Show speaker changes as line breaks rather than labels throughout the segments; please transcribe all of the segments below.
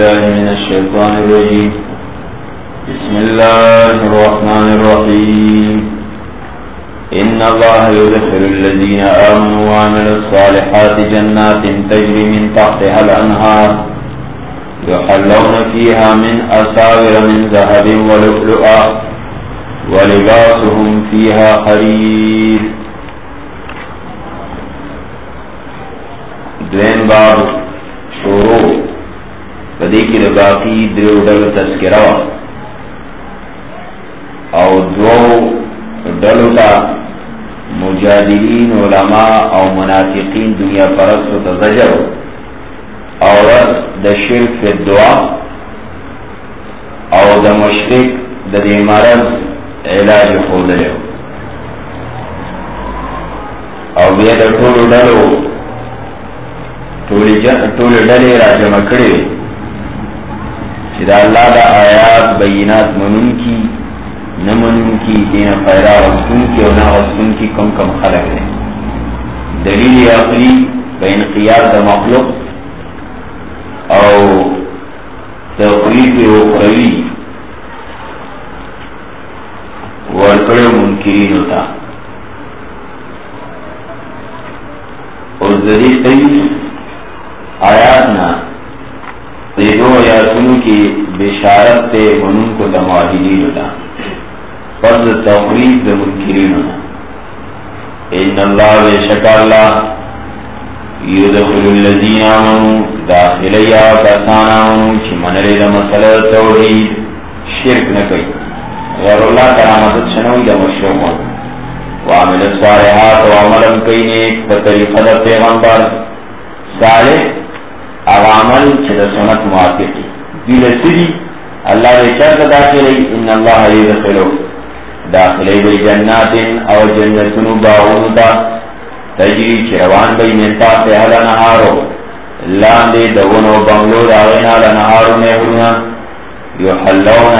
بالله من الشيطان الرجيم بسم الله الرحمن الرحيم إن الله يدخل الذين آمنوا وعملوا الصالحات جنات تجري من تحتها الأنهار يحلون فيها من أساور من ذهب ولؤلؤا ولباسهم فيها حرير. دویم باب شروع پدې کې د باقی درو ډلو تذکرہ او دوو ډلو ته مجادلین علماء او منافقین دنیا پرستو ته زجر او رد د شرک فی الدعا او د مشرک د دې مرض علاج ښودلی او بیا د ټولو ډلو ټول ډلې راجمع کړي چې د الله د آیات بینات منونکي نه منونکي دین پیدا غوښتونکي او نه غوښتونکي کم خلک دي. دلیل عقلی په انقیاد د مخلوق او تخریب اخروی ورکړو منکرینو ته اوس د دې صحیح آیات نا دو آیاتونو کی بشارت تے منون کو دماہدین ہوتا فرض تخریب دے منکرین ہوتا. ان اللہ بے شک اللہ یدخل الذین آمنوا داخلیا کسان آمنوا چی منلی دا مسئلہ توحید شرک نکئی غیر اللہ کرامتت شنوی دا مشرکون وعمل الصالحات وعملن کئی نیک بطریقہ دا پیغمبر صالح او عمل چې د سنت موافق دي لسدي الله دې چرته داخلي. ان الله يدخلوا داخلي بجنات او جنتون باغون تجري چروان بي من تحتها الانهار لاندې دونو بنگلو داغینا الانهار نهرونه يحلون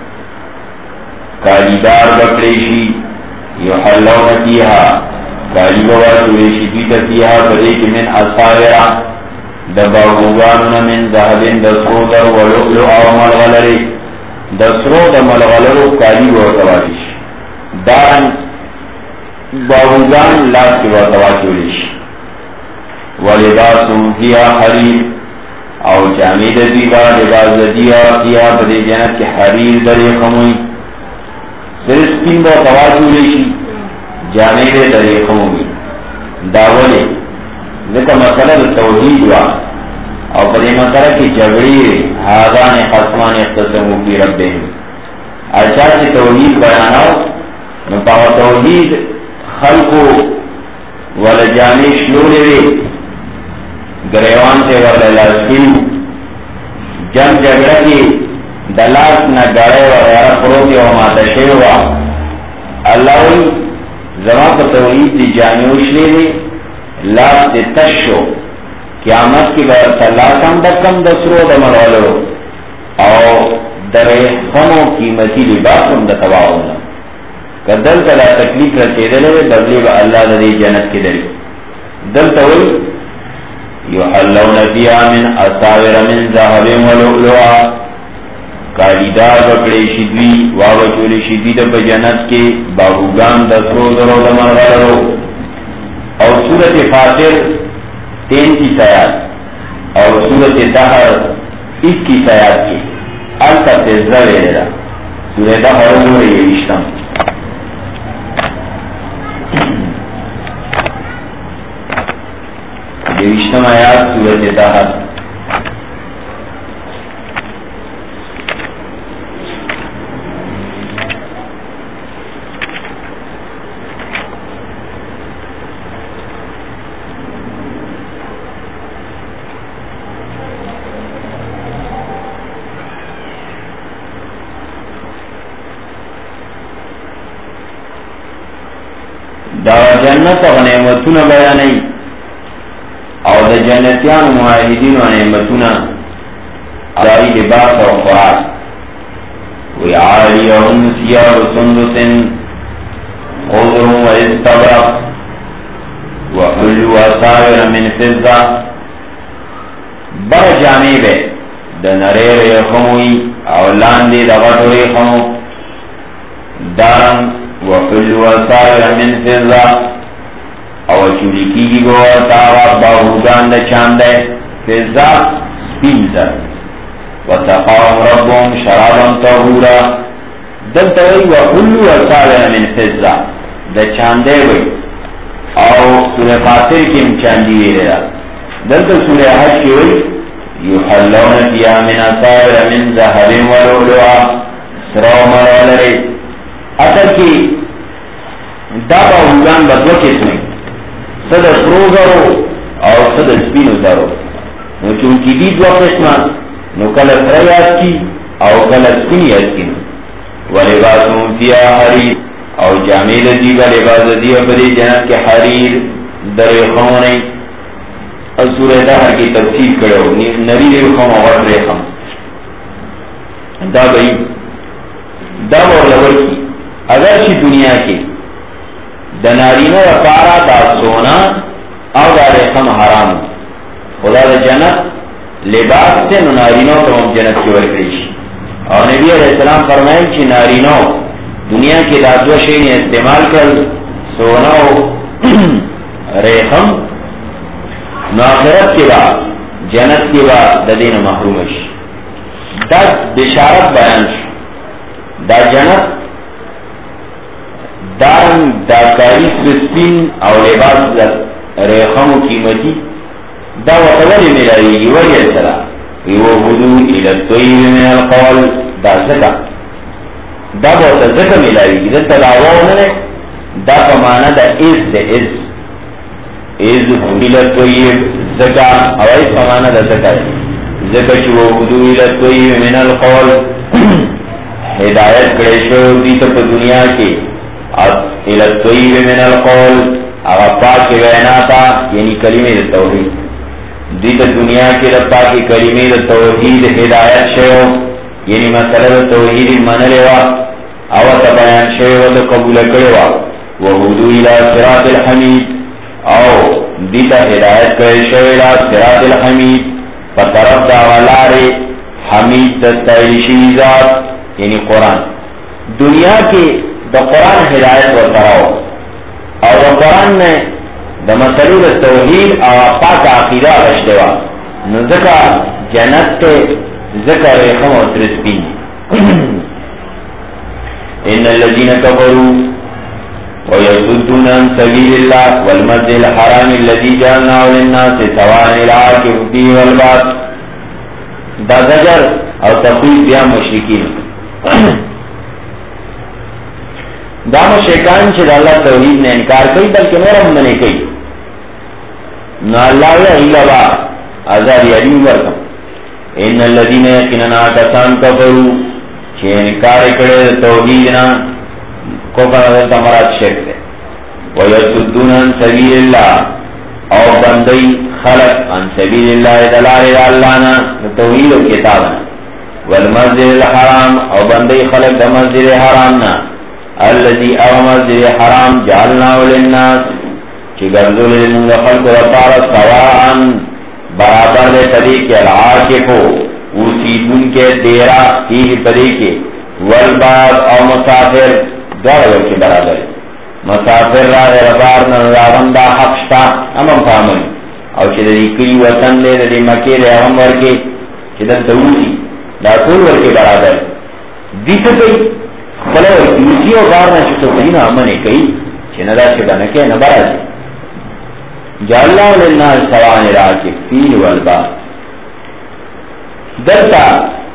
کالیدار بکریشی يحلون فيها کالیدار بکریشی فيها بریک من اصابرا دباغوغاننا من ذهبین دسرو در ولؤلؤ او ملغلری دسرو در ملغلرو کالی ورطواتیش دارن باغوغان لاس کی ورطواتیولیش ولباسم فیها حریر او جامید دیبا لباس دیا فیها بدی جنت کی حریر دری خموی سرسکین ورطواتیولیشی جامید دری خموی داولی ذکر مسئلہ توحید وا او پر یہ مسئلہ کی جگڑی حاضان خصمان اختصمو فی ربهم اچھا چی توحید بیاناو نپا توحید خلقو ولجانی شلولی وی گریوان سے ورللاسکیو جنگ جگڑا کی دلاس نا گڑے وغیرہ پروتی و ماتشے وا اللہ وی زمان پر توحید دی جانیوش لی لاس دے تشو قیامت کی برس اللہ کم دکم دسرو دمرولو او در خمو قیمتی لباسم دتواؤنا کدل تلا تکلیف رسے دلے بدلی با اللہ دے جنت کی دلی دل تولی یحلون فیہا من اصاور من ذہب ولؤلؤا کالیدار بکڑے شدوی واوچولی شدوی دب جنت کے باغوگان دسرو درو دمرولو. اور سورت فاطر 33 آیات اور سورت دہر 21 آیات کی الفت زویرہ سورت دہر ہوئی رشتم یہ رشتم آیات سورت دہر دا جنت و نعمتون بیانی او دا جنتیان معاہدین و نعمتون داری لباس و خوراک وی عالیہم سیار سندس خضر و استبرق و حلو و سائر من فضہ بر جامع بے نرے ریخموی او لاندی دا غٹو ریخمو دارن وحلو وسائر من فضا او چولی کی گی گو تاوا باہودان دا چاندے فضا سپینزر وسقاهم ربهم شرابا طهورا دلتوی وحلو وسائر من فضا دا چاندے وی او سورہ فاطر کی چاندی ویرا دلتا سورہ حج کی وی یحلون فیہا من اساور من ذهب ولؤلؤا سرو مرالرے اصل کی دا باہودان بدو قسمیں صد سرو زرو او صد سپینو زرو نو چونکی دی دو قسمان نو کل سریات کی او کل سپینیات کی ولباسون فیہا حریر او جامع لذیبا لباس لذیبا بدی جنت کے حریر در ریخمونی اور سورہ دہر کی تفسیر کرو نری ریخم اور ریخم دا بھئی دا بولور کی اگرچہ دنیا کی دنارینو وقارا دا سونا او دا ریخم حرام خدا دا جنت لباس سے نارینو تو ہم جنت کی ورکریش اور نبی علیہ السلام فرمائیں کہ نارینو دنیا کی دادو شئی استعمال کر سونا و ریخم ناخرت کے بعد جنت کے بعد ددین محرومش دا بشارت بیان شو دا جنت دارن دا کاری سپین او لباس ریخم و قیمتی دا وطولی ملائی وجہ سرا ویوہدو الالطویب من القول دا زکا دا بہت زکا ملائی دا تلاوہ دا پمانا دا از دا از الالطویب زکا او ایس پمانا دا زکا زکا چو ویوہدو الالطویب من القول ہدایت کریشو دیتا پا دنیا کی الالطویب من القول اغا پاک کے ویناتا یعنی کلمہ توحید دیتا دنیا کی ربا کی کلمہ توحید ہدایت شیو یعنی مسئلہ توحید منلوا اوتا بیان شیو تو قبول کروا وہودو الى صراط الحمید او دیتا ہدایت کرے شیو الى صراط الحمید فطرف دا والارے حمید تستعیشی ذات یعنی قرآن دنیا کی دا قرآن ہدایت و تراؤ اور دا قرآن نے دا مسئلو دا توحید او پاک عقیدہ رشتوا نزکا جنت تے ذکر ریخم و ترسپین ان الذین کفروا ویصدون عن سبیل اللہ والمسجد الحرام الذی جعلناه للناس سواء العاکف فیہ والباد دا زجر او تخویف بیا مشرکین دا مشرکان چھ دا اللہ توحید نے انکار کئی بلکہ نورم منے کئی نو اللہ با عذاب علیم ورکم ان الذین یقیننا کسان کفروا چھ انکار کرے توحیدنا کفر حضرت مراد شرک ہے ویصدون عن سبیل اللہ او بندی خلق عن سبیل اللہ دلال اللہنا توحید و کتابنا والمسجد الحرام او بندی خلق دا مسجد حرامنا الذي او مسجد حرام جعلناه للناس چی گرزو لنگ خلق رطار سواءن برابر دے پدی کے العاکفو اسیدون کے دیرہ تیہ پدی کے والباد او مسافر دوار کے برابر مسافر را ربار نظارندہ حقشتا امام فامن او چی دی کلی وطن دے دی مکی دے ہم ورکے چی دی دوسی دا طول ورکے برابر دیسو کئی بلو دوسی و غارنا چی تو کئی نا امنے کئی چی ندا چی بنکے نبرا جی جعلنا للناس سواء العاکف فیہ والباد دلتا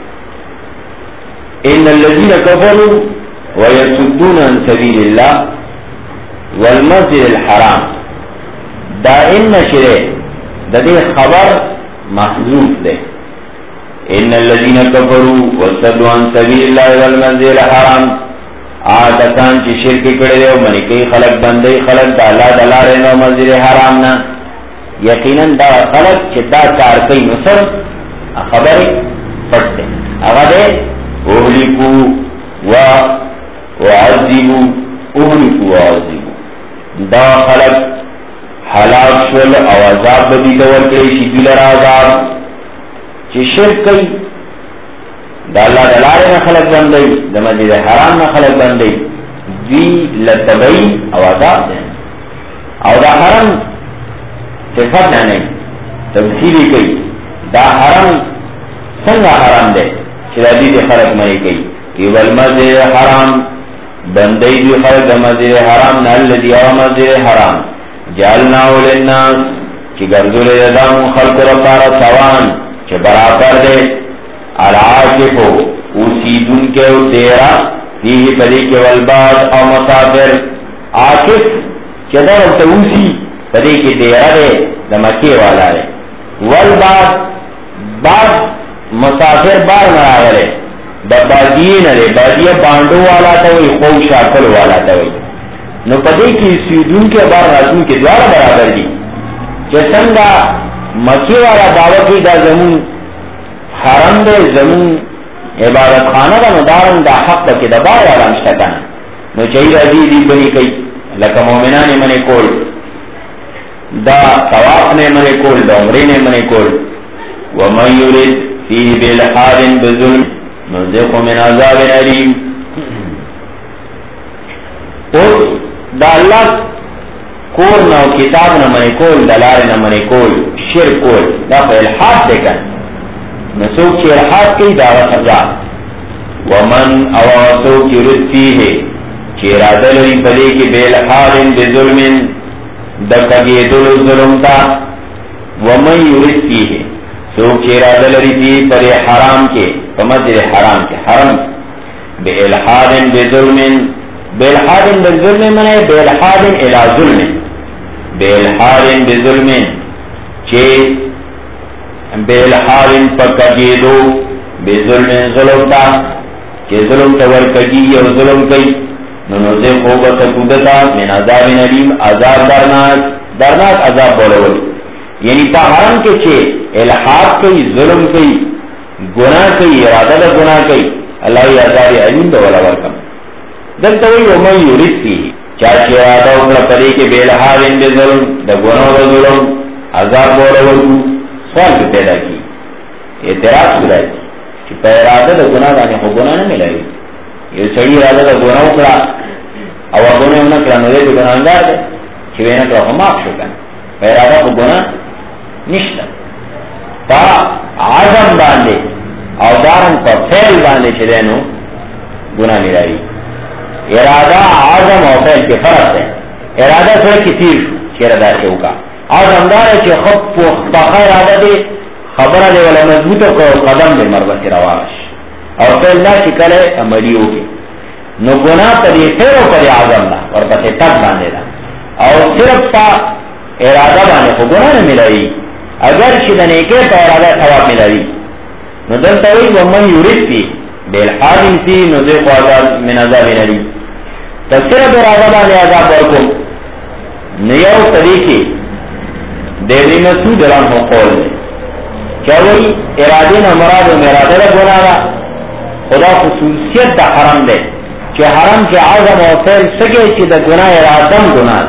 ان الذین کفروا ویصدون عن سبیل اللہ والمسجد الحرام دا ان نشرے دا دے خبر محذوف دے ان الذین کفروا وصدوا عن سبیل اللہ والمسجد الحرام آتکان چی شرک کڑے دے منی کئی خلق بندے خلق دا اللہ دلارے نو مسجد حرام نا یقیناً دا خلق چی دا چار کئی نصر خبر پڑھتے اگا دے اہلکو وعذبو اہلکو وعذبو دا خلق حلاک شل او عذاب بدی دور کئی چی دلر عذاب چی شرک کئی دا اللہ دلارے میں خلق بندئی دا مسجد حرام میں خلق بندئی دی لتبئی او عذاب دیں او دا حرم صفت نہ نہیں تفصیلی کئی دا حرم سنگا حرم دے چلا دی خلق مئی کئی کہ والمسجد حرام بندئی دی خلق دا مسجد حرام نا اللذی او مسجد حرام جعلناو للناس چی گردو لیدام خلق رفار سوان چی برابر دے العاقفو اسیدن کے دیرا فیہ پدی کے والباد او مسافر عاقف چی در اوسی پدی کے دیرا دے دا مکی والا دے والباد بعد مسافر بار مراغلے دا بادیے نرے بادیے بانڈو والا تاوی خوب شاکل والا تاوی نو پدی کی سیدون کے بار راتون کے دوارا برابر دی جسنگا مکی والا دعوتی دا زمون حرم دے زمون عبادت خانہ دا ندارن دا حق دا کی دا بار والا مشتکن نو چاہی رضی دی بنی کئی لکا مومنان منی کول دا طواف نے منی کول دا عمری نے منی کول ومن یرد فیہ بالحاد بظلم نذقه من عذاب علیم اور دا اللہ کور نو کتاب نہ منی کول دلار نہ منی کول شرک کول دا الحاد دے کن نسوک چی الحاد کی دعوی سزا ومن اواسوک یرد فیہ چی ارادہ لری پدے کی بالحاد بظلم دکگی دل ظلم تا ومن یرد فیہ سوک چی ارادہ لری فیہ پر حرام کے مسجد حرام کے حرم بالحاد بظلم بالحاد بظلم منے بالحاد الى ظلم بالحاد بظلم چے بالحاد پکگیدو بظلم ظلم تا چے ظلم تور کگی یا ظلم کئی ننوزے خوبت کودتا من عذاب علیم عذاب درناک عذاب بولول یعنی پا حرم کے چے الحاد کئی ظلم کئی گناہ کئی ارادہ دا گناہ کئی اللہ عذاب علیم دا والا ورکم دلتا وی ومن یرد فیہ چاچی ارادہ اکڑا پدے کے بالحاد بظلم دا گناہ دا ظلم عذاب بولا ورکو سوال بھی پیدا کی اعتراض کرائی کہ پہ ارادہ دا گناہ دانے خو گناہ نہ ملائی یہ سڑی ارادہ دا گناہ اکڑا او گناہ نکڑا نوے تو گناہ اندار دے چھوے نکڑا خو معاف شکن پہ ارادہ خو گناہ نشتا پا عظم باندے او دارن پا فیل باندے چلینو گناہ ملائی ارادہ عظم او فیل کے فرق ہے ارادہ سوئے کثیر چیر ادا شو کا عظم دار ہے کہ خب پاخا ارادہ دے خبرہ دے والا مضبوطوں کو قدم دے مربط رواش اور فیل نہ شکل ہے عملیوں کے نو گناہ پدی فیرو پدی عظم نا اور پسے تک باندے دا اور صرف پا ارادہ باندے خو گناہ نہ ملائی اگر شدنے کے پا ارادہ ثواب ملائی نو دلتا وی ومن یرد فی بالحاد فی نذیق عذاب من عذاب علیم تصرف ارادہ باندے عذاب ورکم نیو طریقے دیوی مسعود عنہ قول دے چاوی ارادین مراد و مرادہ دا گناہ دا خدا خصوصیت دا حرم دے کہ حرم کے عظم و فیل سکے چی دا گناہ ارادم گناہ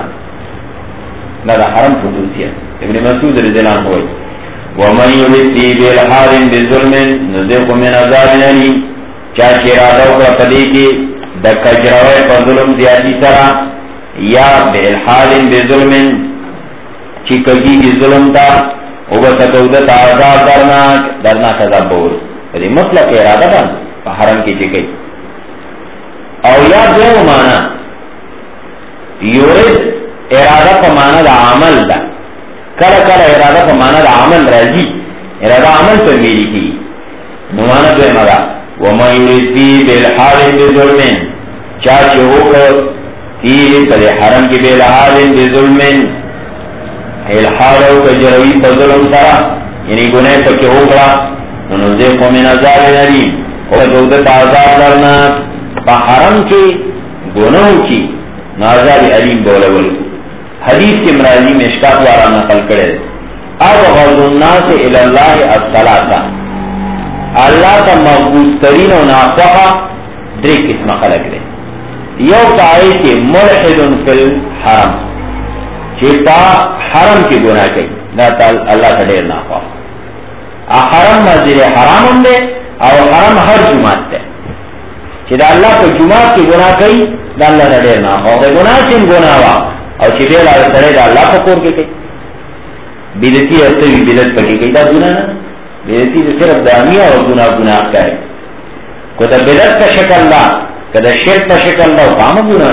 دا حرم خصوصیت ابن مسعود رضی اللہ عنہ ہوئی ومن یرد فی بالحاد بظلم نذقه من عذاب علیم چاچی ارادہ اکڑا پدے کی دا کجروے پر ظلم زیادی سرا یا بالحاد بظلم چی کگی کی ظلم تا او بسکودت عذاب درناک عذاب بور پدے مطلق ارادہ دا پا حرم کی چکی او یا دو مانا یورد ارادہ پا مانا دا عمل دا کل ارادہ پا مانا دا عمل رازی ارادہ عمل پر میری کی نمانا دو مگا ومن یرد فی بالحاد بظلم چاچے ہوکر فیہ پدے حرم کی بالحاد بظلم الحاد ہوکر جروی پر ظلم سرا یعنی گناہ پکے ہوکرا نذیقه من عذاب علیم اور گودت عذاب درناک پا حرم کی گناہوں کی عذاب علیم بولول حدیث کے مرازی میں اشکاق وارا نقل کرے ابغض الناس الى اللہ الصلاۃ اللہ کا مقبول ترین و ناخواہ دری قسم خلق رہے یو پائے کہ ملحد فی الحرم چیتا حرم کی گناہ کی اللہ کا دیر ناخواہ حرم مسجد حرام دے او حرم هر جمعات ته چې دا الله په جمعات کې ګناه کوي دا الله نه ډېر نه او ګناه چې ګناه وا او چې ډېر سره دا الله په کور کې کوي بدعتي او ته بدعت پکې کوي دا ګناه نه بدعتي صرف دانیه او ګناه کوي کو دا بدعت په شکل لا کدا شرک په شکل لا قام ګناه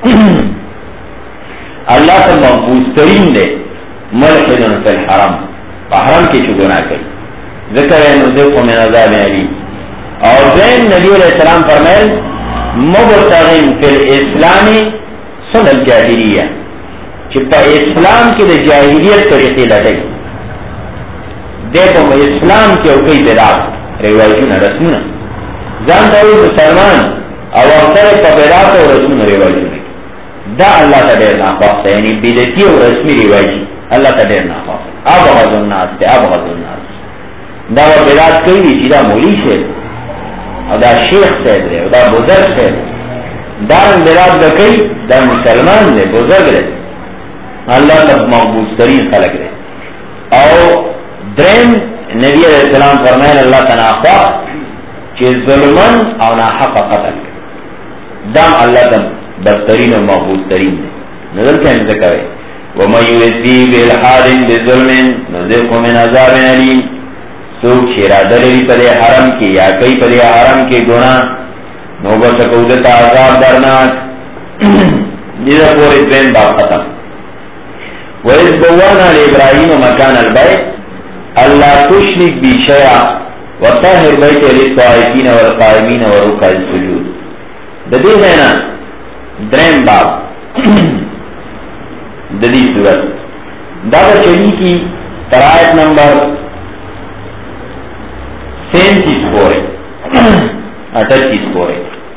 الله ته مقبول ترين دي ملحدن فی الحرم حرم کی چو گناہ کئی ذکر ہے نذیق من عذاب علیم اور دین نبی علیہ السلام فرمائے مبتغن فی الاسلام سن الجاہلیہ چپا اسلام کی دا جاہلیت طریقی لڑائی دیکھو اسلام کی اوکی بدعات روایتون رسمنا جانتا ہوئی مسلمان او اکثر پا بدعات و رسمنا روایتون دا اللہ تا دیر ناخواست ہے یعنی بدعتی و رسمی روایتی اللہ تا دیر ناخواست ابغض الناس تے ابغض الناس دا و بدعات کئی بھی چیزا مولی سے او دا شیخ سے دے او دا بزرگ سے دا بدعات دا کئی دا مسلمان دے بزرگ دے اللہ تا مقبوض ترین خلق دے او درین نبی علیہ السلام فرمائن اللہ تا ناخواست چی ظلمن او ناحق قتل دام اللہ تا بدترین و محبوب ترین دے نظر کیا ذکر ہے وَمَنْ يُرِدْ بِالْحَادٍ بِظُلْمٍ نُذِقْهُ مِنْ عَذَابٍ أَلِيمٍ سوک شیرادہ لئی پدے حرم کی یا کئی پدے حرم کے گناہ نوبت قودتا عذاب درناک جیسا پوری دوین باب ختم وَإِذْ بَوَّأْنَا لِإِبْرَاهِيمَ مَكَانَ الْبَيْتِ أَلَّا تُشْرِكْ بِي شَيْئًا وَطَهِّرْ بَيْتِيَ لِلطَّائِفِينَ وَالْقَائِمِينَ وَرُكَّعِ السُّجُودِ ددی ہے نا درین باب ددی صورت دادا چلی کی ترائت نمبر 37 پورے 38 پورے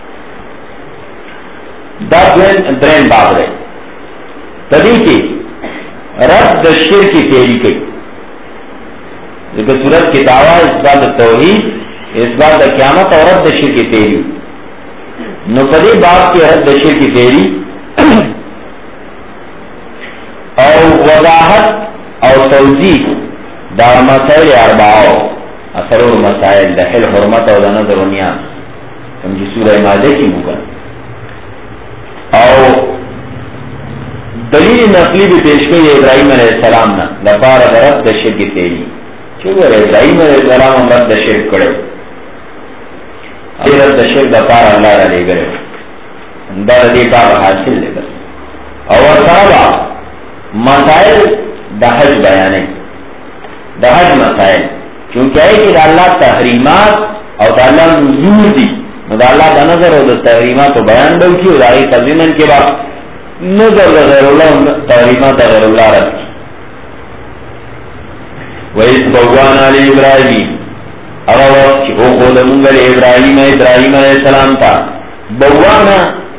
دا درین باب رہے تدی کی رد شرک کی تیری کی لیکن صورت کی دعویٰ اس بات توحید اس بات قیامت اور رد شرک کی تیری نو پدی باب کی رد شرک کی تیری اور وضاحت اور توضیح دا مسائل اربعو اثر و مسائل دحل حرمت و نظر و نیاز سمجھی سورہ ماضی کی مکن اور دلیل نقلی بھی پیش کی ابراہیم علیہ السلام نا لپار رد شرک کی تیری چونکہ ابراہیم علیہ السلام رد شرک کرے رد شرک لپار اللہ را لے گرے در دی کار حاصل لے گا اور صحابہ مسائل دا حج بیانے دا حج مسائل چونکہ ہے کہ دا اللہ تحریمات اور دا اللہ نزول دی دا اللہ دا نظر اور دا تحریمات و بیان دو کی اور آئی تضمین کے بعد نظر دا غیر اللہ تحریمات دا غیر اللہ رد کی وَإِذْ بَوَّأْنَا لِإِبْرَاهِيمَ اگر وقت کی او خود منگل ابراہیم علیہ السلام تا بوانا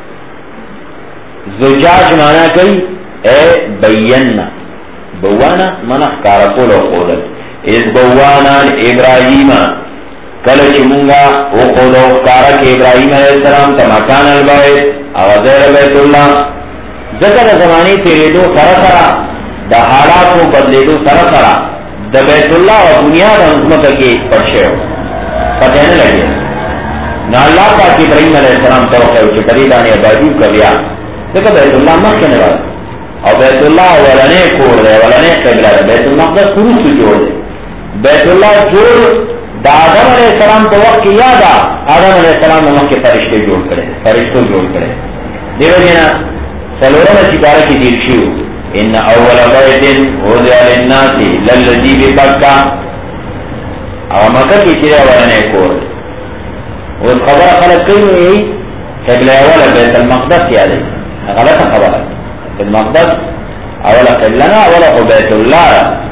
زجاج مانا کئی اے بینا بوانا منا کارکول و خودل از بوانا ابراہیم کلچ منگا او خود و کارک ابراہیم علیہ السلام تا مکان البائت اغزیر بیت اللہ ذکر زمانی تیرے دو سرسرا دا حالات کو بدلے دو سرسرا دا بیت اللہ و بنیاد حکمت کی پڑشے ہو پتہ نہیں لگے نا اللہ پاک ابراہیم علیہ السلام توقع ہے کہ قریبانی عبادیب کا بیا دیکھو بیت اللہ مخنے والا اور بیت اللہ ولنے کور دے ولنے قبلہ دے بیت اللہ مقدس خروج سے جوڑ دے بیت اللہ جوڑ دا آدم علیہ السلام تو وقت کی یاد آدم علیہ السلام وقت کے فرشتے جوڑ کرے فرشتوں جوڑ کرے دیکھو جینا سلورہ میں سکارہ کی دیر شیو ان اول بیت وضع للناس للذی ببکہ اور مکہ کی چرے ولنے کور دے اس خبر خلق کئی ہوئی قبلہ اولا بیت المقدس یاد ہے غلط خبر ہے المقدس اولا قبلنا اولا بیت اللہ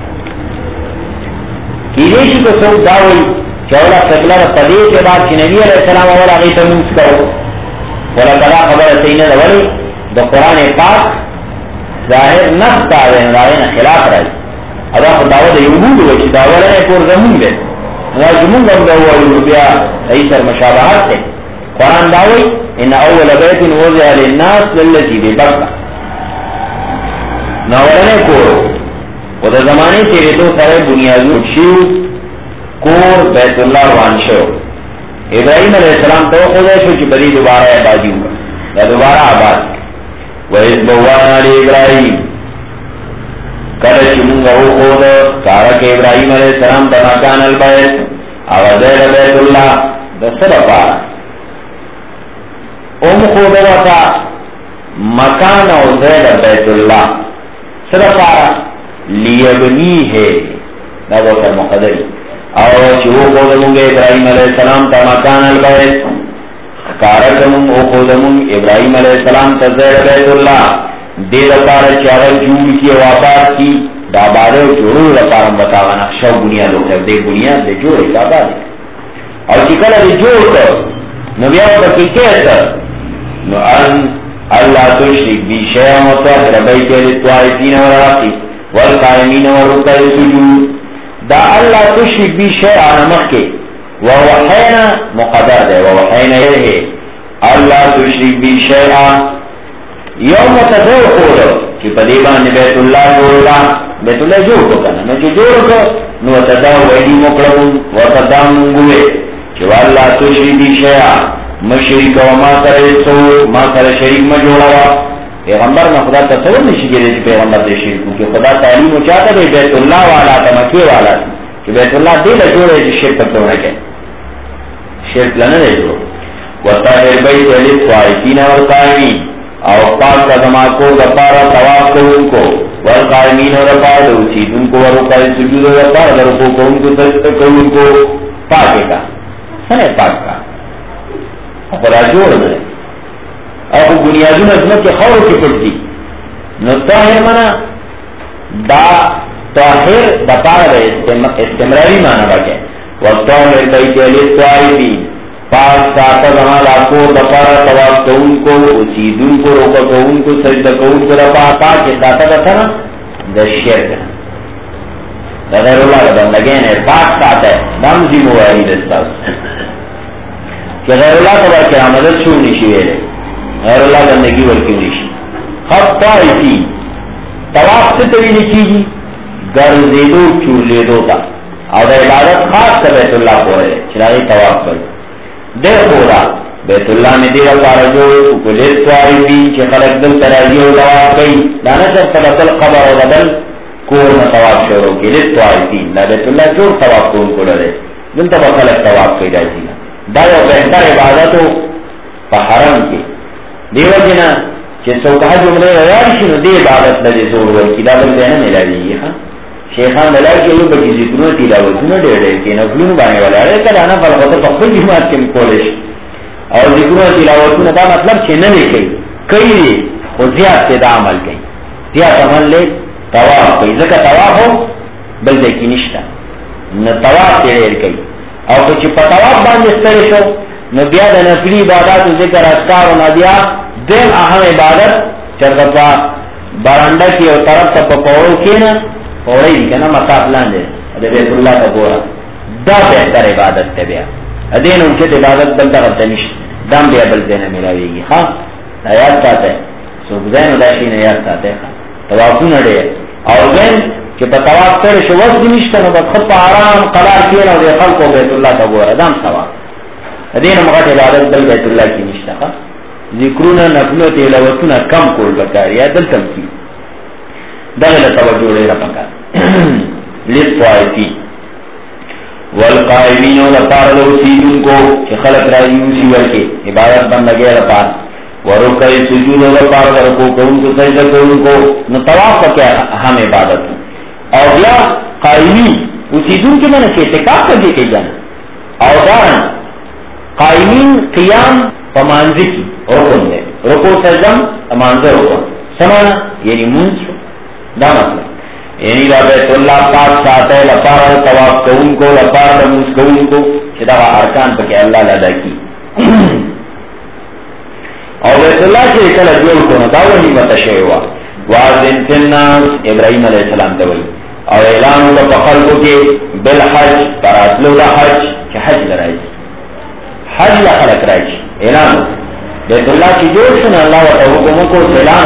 کی ریشی کو سوک داوئی کہ اولا قبلہ قدیر کے بعد کی نبی علیہ السلام اولا غیت موس کرو اولا قدا خبر سینہ دولی دو قرآن پاک ظاہر نفس داوین داوین خلاف رہی ادا خداوہ دا یہود ہوئی داولا نے کور زمون دے جمون گم داوئی روپیہ ایسر مشابہات سے قرآن داوئی ان اول بیت وضع للناس للذی ببکہ ناولنے کورو و دا زمانے تیرے دو سارے بنیادو شیو کور بیت اللہ روان شو ابراہیم علیہ السلام تو خدا شو کہ بری دوبارہ آبادی ہوا یا دوبارہ آباد وَإِذْ بَوَّأْنَا لِإِبْرَاهِيمَ کل چمونگا او خود کارک ابراہیم علیہ السلام بمکان البیت آغازیر بیت اللہ دسر پارا ام خود وطا مکان او زیر بیت اللہ سر پارا لیبنی ہے نبو سر مقدری اور چو خود مونگا ابراہیم علیہ السلام تا مکان البیت کارکمم او خودمم ابراہیم علیہ السلام تزیر بیت اللہ دے لپارا چاگر جوڑ کی واباد کی دابادے جوڑو لپارا بتاوا نقشہ بنیاد ہوتا ہے دے بنیاد دے جوڑے دابادے اور چکل دے جوڑ کر نبیاء بکی کہتا نو ان اللہ تشرک بی شیعہ مطاہر بیت للتوائفین وراقی والقائمین ورکع سجود دا اللہ تشرک بی شیعہ نمک کے ووحینا مقدر دے ووحینا یہ اللہ تشرک بی شیعہ یوم تدور خودو کہ پدیبان بیت اللہ جوڑا بیت اللہ جوڑ کو کنا میں جو جوڑ کو نو تداو ویدی مقربون وتدام گوئے کہ واللہ تشرک بی شیعہ مشرک و ما سر شریک میں جوڑا وا پیغمبر میں خدا تصور نہیں گئے کہ پیغمبر دے شرک کہ خدا تعلیم چاہتا ہے بیت اللہ والا تا مکی والا کہ بیت اللہ دل جوڑے جو شرک پر توڑا گئے شرک لنے دے جوڑ وطاہر بیت للطوائفین والقائمین اور پاک کا زمان کو دپارا طواف کو ان کو والقائمین اور پاک دوچید ان کو ورکع سجود اور پاک درکو کو ان کو تجد کو ان کو پاکے کا سنے پاک کا اپرا جوڑ دے اور بنیادی نظمت کے خور کی پڑتی نو طاہر منا دا طاہر دپارا استمراری مانا باقی وطاہر بیت للطوائفین پاک ساتا زمان لاکو دپارا طواف کو ان کو اسیدون کو روکا کو ان کو سجدہ کو ان کو رفا پاک ساتا دتا نا دا شرک دا غیر اللہ دا بندگین ہے پاک ساتا ہے نام زی موائی دستا کہ غیر اللہ تبا کیا مدد شو نشی ویلے غیر اللہ بندگی ورکی نشی خط طائفی طواف سے توی لکی جی گرزیدو چور لیدو تا اور عبادت خاص کا بیت اللہ کو ہے چلائی طواف کر دے خورا بیت اللہ میں دیر پارا جو کلیت تواری دی چھ خلق دل تراجی و دواب کئی لانا چب تبتل قبر و بدل کورنا تواب شروع کی لیت تواری دی لا بیت اللہ جو تواب کون کو لڑے دل تبا خلق تواب کئی جاتی نا دا یو بہتر عبادتو پا حرم کی دیو جنا چھ سوکہ جملے ریارشی نو دی عبادت لدے زور ورکی دا بل دینا ملا دیئے ہاں شیخان دلائی کہ یہ بچی ذکروں تیلاوتوں ڈیر ڈیر کے نفلوں بانے والا ہے کلانا فلغت فخر جماعت کے مکولش اور ذکروں تیلاوتوں دا مطلب چھنے لے گئی کئی لے اور زیاد سے دا عمل گئی زیاد عمل لے تواف گئی ذکر تواف ہو بل دیکھی نشتا نہ تواف سے ڈیر گئی اور کچھ پا تواف باندھ استرش ہو نہ بیاد نفلی عبادات ذکر اذکار و نبیہ دین اہم عبادت چرکتا برانڈا کی اور طرف تا پاورو کی نا اور ہی کہنا مصاف لاندے بیت اللہ کا گورا دا بہتر عبادت تے بیا ادین ان کے عبادت بلتا غلطہ نشت دام بیا بلتے نہ ملاوی گی ہاں نیاد ساتے سوک زین اداشی نیاد ساتے توافو نڑے اور زین کہ پا تواف کرے شو وقت نشتا نو بس خود پا آرام قرار کینا و دے خلق و بیت اللہ کا گورا دام سوا ادین مغت عبادت بل بیت اللہ کی نشتا خواہ ذکرونا نفلو تیلوتونا کم کول بکاری یا دل کم کی دغل توجہ لے رپکا لطوائفی والقائمین و لپار لوسیدون کو کہ خلق راجی اسی ورکے عبادت بند لگے رپار ورکع سجود و لپار ورکو کو ان کو سجدہ کو ان کو نتواف کا کیا ہم عبادت اور یا قائمین اسیدون کے میں نے اعتکاف کر دے کے جانا اور دارن قائمین قیام پمانزی کی رکن دے رکو سجدم امانزہ رکن سمانا یعنی منز دا مطلب یعنی دا بیت اللہ پاک ساتے لپارا طواف کون کو لپارا منز کون کو چھتا ارکان پکے اللہ لدہ کی اور بیت اللہ کے اکل ادیل کو نتا وہی متشہ ہوا وازن تناس ابراہیم علیہ السلام تولی اور اعلان ہوگا پخلقوں کے بالحج پراسلو دا حج کہ حج لرائی حج لخلق رائی اعلان بیت اللہ کی جوڑ سن اللہ و حکموں کو اعلان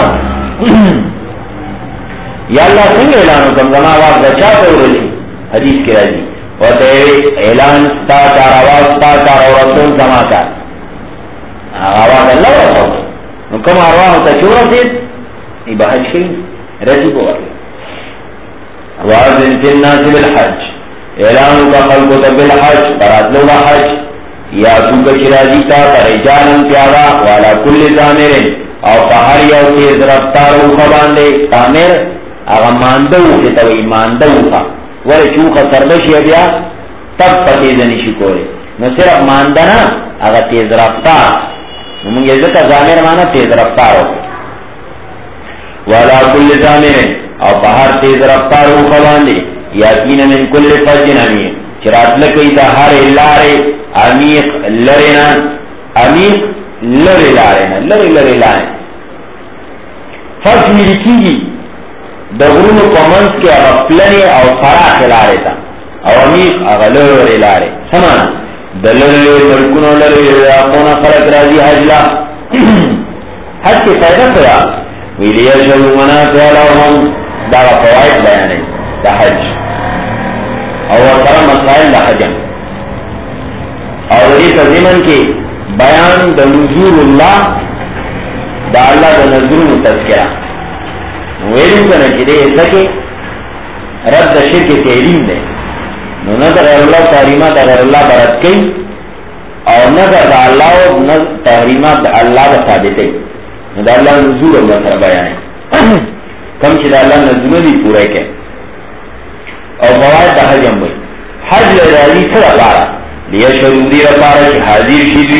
یا اللہ سنگ اعلان کم زمان آواز بچا کر رہی حدیث کے راجی اعلان ستا چار آواز ستا چار اور رسول سماچار آواز اللہ رسول کم آرواح ہوتا چو رسید ای بحج کی رسی کو آگے وازن فی الناس بالحج اعلان کا خلق بالحج برات لوگا حج یا سوک شرازی تا رجالا پیادا والا کل زامر او پہر یو تیز رفتار اوخا باندے تامر اغا ماندو کتوی ماندو کا ولی چوخا سربشی بیا تب پتیز نشی کولے نو صرف ماندنا اغا تیز رفتار نمونگی ذکر زامر مانا تیز رفتار ہو والا کل زامر او پہر تیز رفتار اوخا باندے یاتین من کل فجن امیر چرات لکی دا ہر لارے عمیق لرنا عمیق لرے لارنا لرے لرے لارنا فرق میں لکھی گی دغرون کومنس کے اغفلنی او فراخ لارے تا او عمیق اغلر لارے سمانا دلر ملکن و لرے اقونا فرق رازی حجلا حج کے فائدہ کرا ویلیا شلو منافع لهم دا فوائد بیانے دا حج اور سارا مسائل دا حجم اور اس زمن کے بیان دا نزول اللہ دا اللہ دا نزول تذکرہ ویلو کنا چی دے سکے رد دا شرک تحریم دے نو نظر اللہ تحریمات اگر اللہ برد کئی اور نظر دا اللہ تحریمات دا اللہ دا ثابتے دا اللہ نزول اللہ سر بیانے کم چی دا اللہ نزول دی پورے کے اور فوائد دا حجم ہوئی حج لراضی سر پارا لیا شروعی پارا چی حاضر شیدوی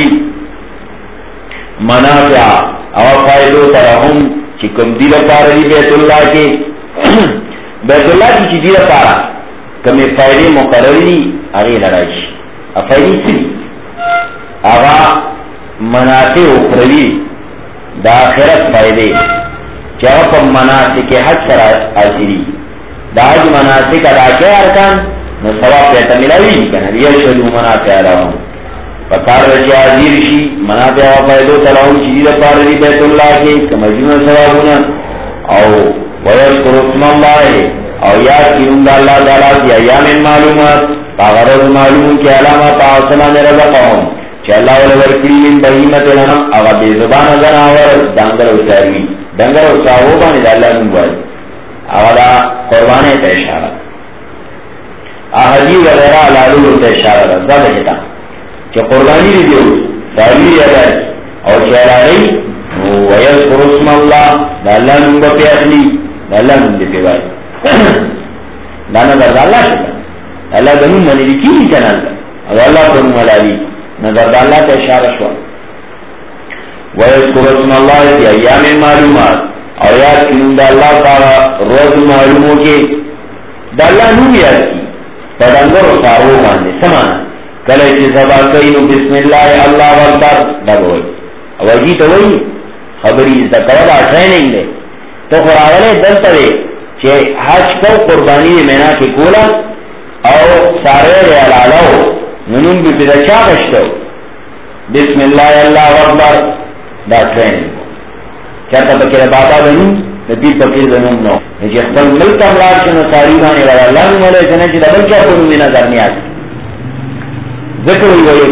منافع او فائدو ترہم چی کم دیر پارا دی بیت اللہ کے بیت اللہ کی چی دیر پارا کمی فائدے مقرری اغی لرائی افائدی سری اغا منافع اخروی دا آخرت فائدے چاہا پا مناسک حج سر آسری دا حج مناسک ادا کے ارکان نو ثواب پیتا ملاوی کنا لیشهدوا منافع لهم فکار رچی حاضر شی منافع و فائدو تلهم شدید پاردی بیت اللہ کے کمجنون ثوابونا او ویذکر اسم اللہ او یاد کی اند اللہ تعالیٰ کی ایام معلومات پاغرض معلوم کی علامہ پاوسمان رزقهم چی اللہ ولی ورکلی من بہیمت لنا اغا بے زبان زناور دانگر و ساروی دنگر و ساہو بانی دا اللہ نمبر اغا قربانے تا اشارہ آہدی وغیرہ علالو تا اشارہ رضا بجتا کہ قربانی دی دیو ساروی اگر اور چہراری ویذکر اسم اللہ دا اللہ نمبر پی اخلی دا اللہ نمبر پی بائی دا نظر دا اللہ شکا اللہ دنوں منی دی کی چنال دا اللہ دنوں ملالی نظر دا اللہ تا اشارہ شوا ویذکر اسم اللہ تی ایام معلومات اور یاد کنون دا اللہ تعالی روز معلوموں کے دا اللہ نوم یاد کی پڑنگر و سارو مانے سمانا کلے چی سبا کئینو بسم اللہ اللہ اکبر دا بوئی وجی تو وہی خبری زکوہ ٹریننگ دے تو خراولے دلتا دے چی حج کو قربانی مینا کی کولا او سارے ریالالاو ننون بھی پیدا چاکشتو بسم اللہ اللہ اکبر دا ٹریننگ چاہتا بکر بابا دنوں نبی بکر دنوں نو نجی اخبر ملتا امرار شنو ساری بانی والا اللہ نمو علیہ سنہ چی دبل کیا کنو میں نظر نہیں آتی ذکر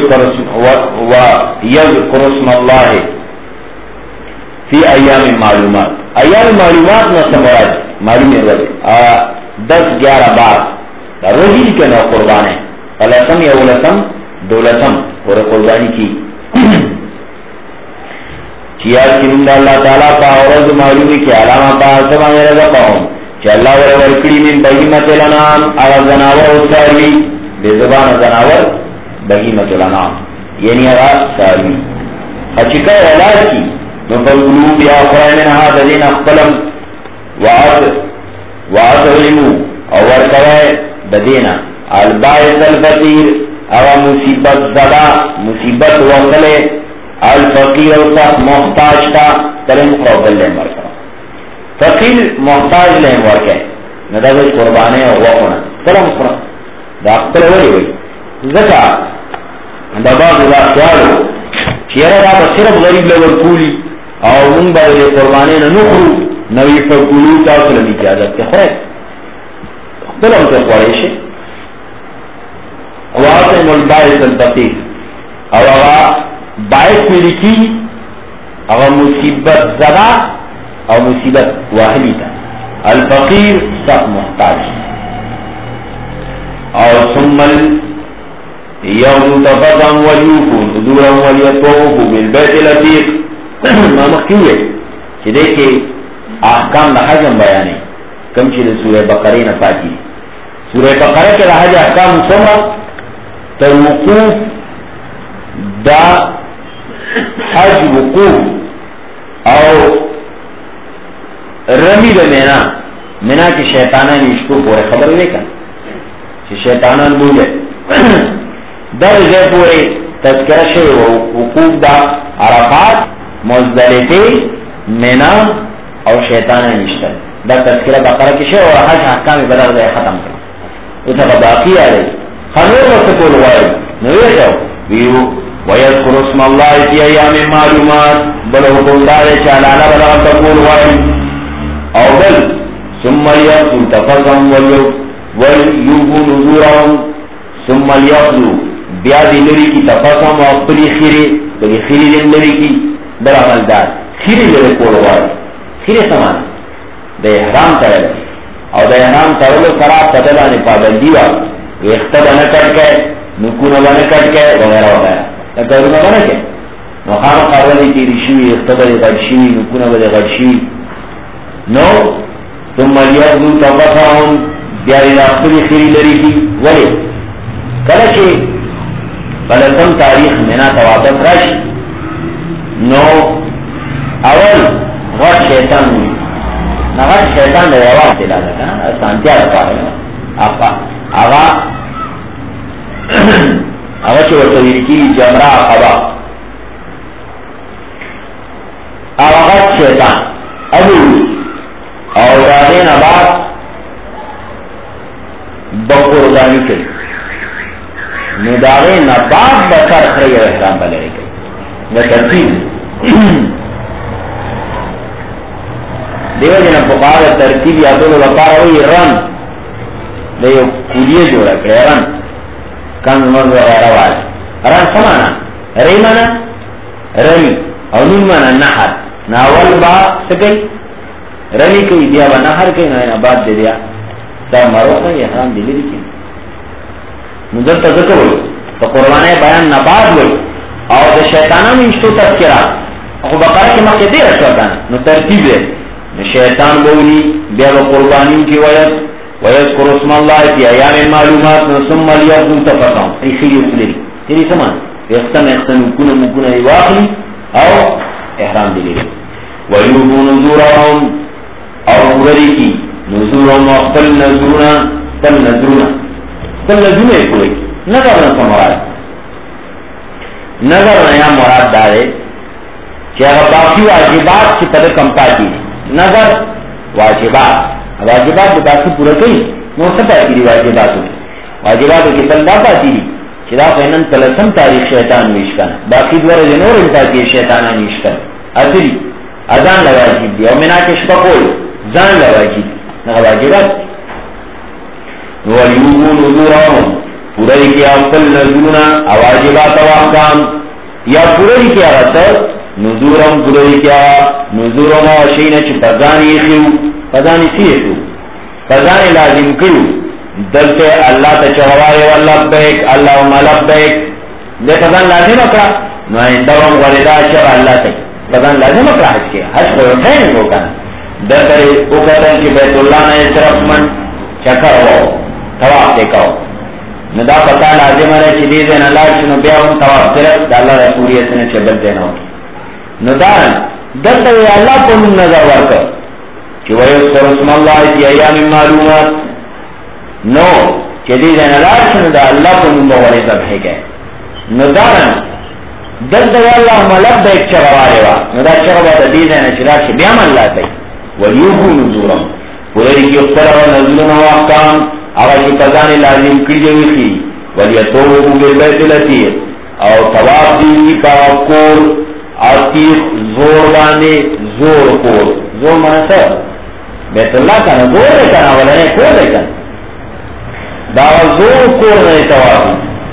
ویذکر اسم اللہ فی ایام معلومات ایام معلومات نہ سمراج معلوم ہے 10-11 بار روزی کے نو قربان ہے فلسم یا ولسم دولسم اور قربانی کی چیار کنند اللہ تعالیٰ پا عرض معلومی کی علامہ پا سمان رضاقاہم چی اللہ ورکڑی من بہیمت الانام اغا زناور ساروی بے زبان زناور بہیمت الانام یعنی اغا ساروی خچکا علاج کی نفل یا قرآن منہا دین اقبلم وعظلمو اور ورکوائے بدینا البائس الفقیر اغا مصیبت زدہ مصیبت وصلے الفقیر صاحب محتاج کا کرم قوبل لے مرکا فقیر محتاج لے مرکے نداز قربانے اور وقنا کرم قرآن دا اقبل ہوئی ہوئی زکا دبا خدا خیالو چیرہ دا صرف غریب لگر کولی اور من بارے قربانے ننخرو نوی فقولو تاثل نہیں کیا جاتے خواہ اقبل ہم سے خواہش ہے واطعم البائس الفقیر او باعث میں لکھی اگر مصیبت زدہ اور مصیبت واحدی تھا الفقیر سب محتاج اور ثمل یوم تفضم ولیوفون دورم ولیتوفو بالبیت العتیق مامک کیوں ہے کہ دیکھیں احکام حجم بیانے کم چیز سورہ بقرہ نفاتی سورہ بقرہ کے حج احکام سمرا تو وقوف دا حج وقوف اور رمی دا مینا کی شیطانہ نے اس کو پورے خبر لے کر کہ شیطانہ بولے در جے پورے تذکرہ شے وقوف دا عرفات مزدلفے مینا اور شیطانہ نشتر دا تذکرہ بقرہ کی شے اور حج احکام بدل دے ختم کر اس کا باقی آ رہی خنور وقت کو لوائے نوے جاؤ ویو وَيَذْكُرُ اسْمَ اللَّهِ فِي أَيَّامٍ مَّعْلُومَاتٍ بل حکم دار چالانا بلا تقول وائل او بل ثم ليقضوا تفضهم وليوفوا نذورهم ثم ليقضوا بیادی لری کی تفضهم واقبلی خیری بلی خیری دن لری کی بل عمل دار خیری لری کول وائل خیری سمان دا احرام کرے او دا احرام کرلو سرا پدلانی پابندی وا اختبا نکٹ کے نکونا بنکٹ کے وغیرہ وغیرہ کرونا بنا کے نو خام قابلی تیری شوی اختبر غرشی نکونا بده غرشی نو ثم لیقضوا تفثهم بیاری ناخری خیری لری کی ولی کلچے بلتم تاریخ منا توابت راشی نو اول غٹ شیطان ہوئی نا غٹ شیطان در یواب دلا دکا سانتیا رفا ہے آغا چه ورطویر کی جمرہ عقبہ آغاز شیطان ابو اور دارین آباد بقردانی کے ندارین آباد بسر خری احرام بلے گئی وہ ترتیب دیو جنہ بقار ترتیب یادولو لپارا ہوئی رن دیو کولیے جو رکھے رن کم مرد وغیرہ والی رن سمانا ری مانا رمی اور نون مانا نحر ناول با سکی رمی کئی دیا با نحر کئی نوینا بات دے دیا سر مروح میں احرام دلی دی کی نظر تذکر ہوئی تو قربانے بیان نباد ہوئی اور دا شیطانہ میں اشتو تذکرہ اخو بقرہ کے مقصد دے رکھتا ہے نو ترتیب دے شیطان بولی بیا با قربانی کی ویت وَيَذْكُرُ اسْمَ اللَّهِ فِي أَيَّامٍ مَّعْلُومَاتٍ ثُمَّ لِيَقْضُوا تَفَثَهُمْ ای خیلی اسلری تیری سمان اختن مکون واقعی او احرام دلی وَيُوفُوا نُذُورَهُمْ او غری کی نذورهم وقبل نذرون کوئی نظر نہ مراد نظر نیا مراد دارے کہ اگر باقی واجبات کی طرح کم پاتی نظر واجبات واجبات باقی پورا کئی نو سب آتی واجبات کی بندہ پاتی چدا فینن تلسم تاریخ شیطان ویشکن باقی دوار جنور انتاکی شیطانہ ویشکن اصلی ازان لواجب دی او منا کشپا کوئی زان لواجب نگا واجبات وَيُوفُوا نُذُورَهُمْ پورا کیا کل نذورنا واجبات و احکام یا پورا کیا رہتا نذورم پورا کیا نذورم وشین چھ پزانی خیو پزانی سیخو پزانی لازم کرو دلتے اللہ تچوائے واللبیک اللہم لبیک دے پزان لازم اکرا نو اندوام غردا چر اللہ تک پزان لازم اکرا حج کے حج کو اٹھائیں گو کن دلتے اوکتن کی بیت اللہ نے صرف من چکر ہو تواف دیکھاو ندا پتا لازم ہے چی دیزین اللہ چنو بیاون تواف صرف دا اللہ رسولیت نے چبت دینا ہو ندارن دلتے اللہ کو من نظر ورکر کہ وَيَذْكُرُ اسْمَ اللَّهِ فِي أَيَّامٍ مَّعْلُومَاتٍ نو کہ دیزین اللہ چنو دا اللہ کو من بغوری ذبح گئے ندارن دلتے اللہ ملب ایک چروارے وا ندا چروارے دیزین چلا چی بیام اللہ تی وَلْيُوفُوا نُذُورَهُمْ پوری کی اختلاف و نزلنا و احکام اگر کی قضان لازم کی جوی تھی وَلْيَطُوفُوا بِالْبَيْتِ الْعَتِيقِ اور طواف دی پاکور عتیق زور باندے زور کور زور مانا سر بیت اللہ کا زور دیکھنا ولنے کور دیکھنا دا زور کور نہیں طواف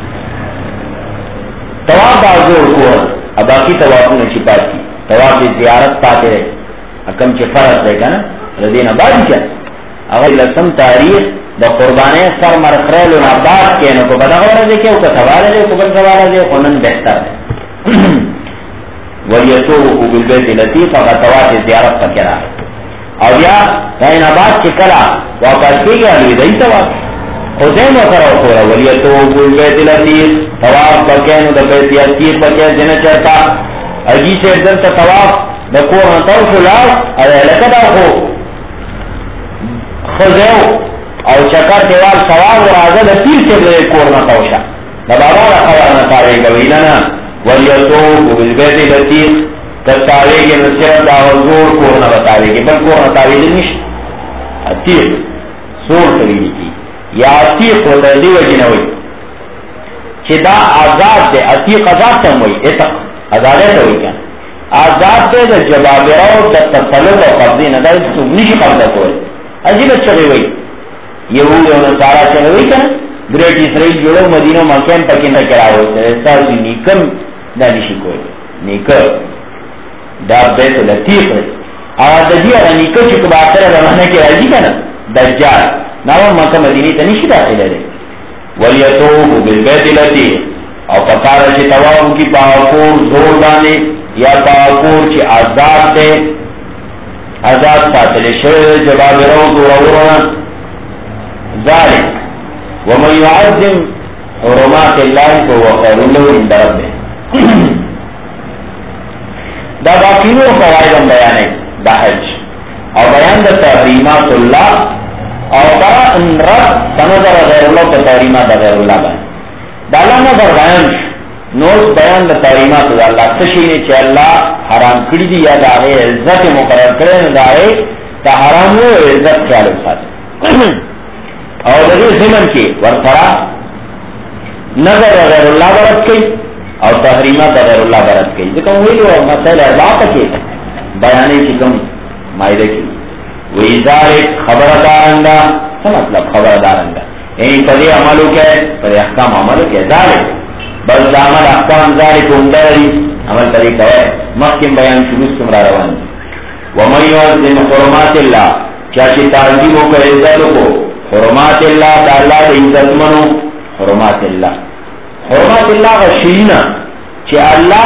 طواف بازور کو اب باقی طوافوں نے چھپا کی طواف زیارت پاتے رہے حکم کے فرض رہے گا نا ردین آبادی کیا اگر لسم تاریخ دا قربانے سر مرخرل العباس کے نو کو بدا غور دے کہ وہ سوال ہے کو بل سوال ہے خونن بہتر ہے ویسوه بالبیت لطیف اگر طواف زیارت کا کرا ہے اور یا ردین آباد کے کلا واپس کی گیا لیدئی طواف حسین وقرا خورا ولیتوه بالبیت لطیف طواف بکین دا بیت لطیف بکین جنہ چرتا اجی سے ارزلتا طواف دا کور نتاو شلاو او لکدا خو خزیو او چکر دیوال سواب و رازه دا تیر سے دے کور نتاو شا دا بابا دا خبر نتاوے گویلنا ولیتوه بالبیت لطیف تتاوے گی نصیرت دا حضور کور نتاوے گی بل کور نتاوے دی نشت اتیق سور سویلی کی یا اتیق و تردیو جنوی چی دا آزاد دے اتیق آزاد تموی اتق آزادے توی کیا آزاد دے دا جبابراو دا تسلط و قبضی ندائی سبنیشی قبضہ کوئی عجیب چگئی وئی یہود و نصارہ چگئی کنا گریٹ اسرائیل جوڑو مدینہ مکین پکین دا کرا ہوئی ساسی نیکم دا نشی کوئی نیکم دا بیت لطیق رہی آواز دا جی اگر نیکم چکو باکر زمانہ کے راجی کنا دجال ناو مکہ مدینی تا نشی داخل رہی ولیتوه بالبیت لطیق او پکارا چی تواو کی پاکور زور بانے یا پاکور چی آزاد دے آزاد ساتل شوئے جباب رو دورورنا ذالک ومن يعظم حرمات اللہ فهو خیر له عند ربه دا باقینو فوائدم بیانے دا حج او بیان دا تحریمات اللہ او دا ان رب سنظر غیر اللہ تا تحریمات غیر اللہ بیان دا اللہ نظر بیان نوز بیان دا تحریمات دا اللہ تشینے چے اللہ حرام کری دی یا دا غیر عزت مقرر کرے دا غیر تا حرام ہو عزت خیال ساتھ اور دا زمن کی ورطرا نظر غیر اللہ برد کی اور تحریمات غیر اللہ برد کی لیکن وہی جو مسئلہ ارباط کی بیانے کی کم مائدہ کی وہی ذالک خبردارندہ سا مطلب خبردارندہ یعنی پدی عملو کے پدی احکام عملو کے ذالک بس عمل احکام ذالک اندری عمل طریقہ ہے محکم بیان شروع سمرا روان ومن يعظم حرمات اللہ چاچی تعظیموں کا عزتوں کو حرمات اللہ دا اللہ دا عزت منو حرمات اللہ کا شیرینہ چی اللہ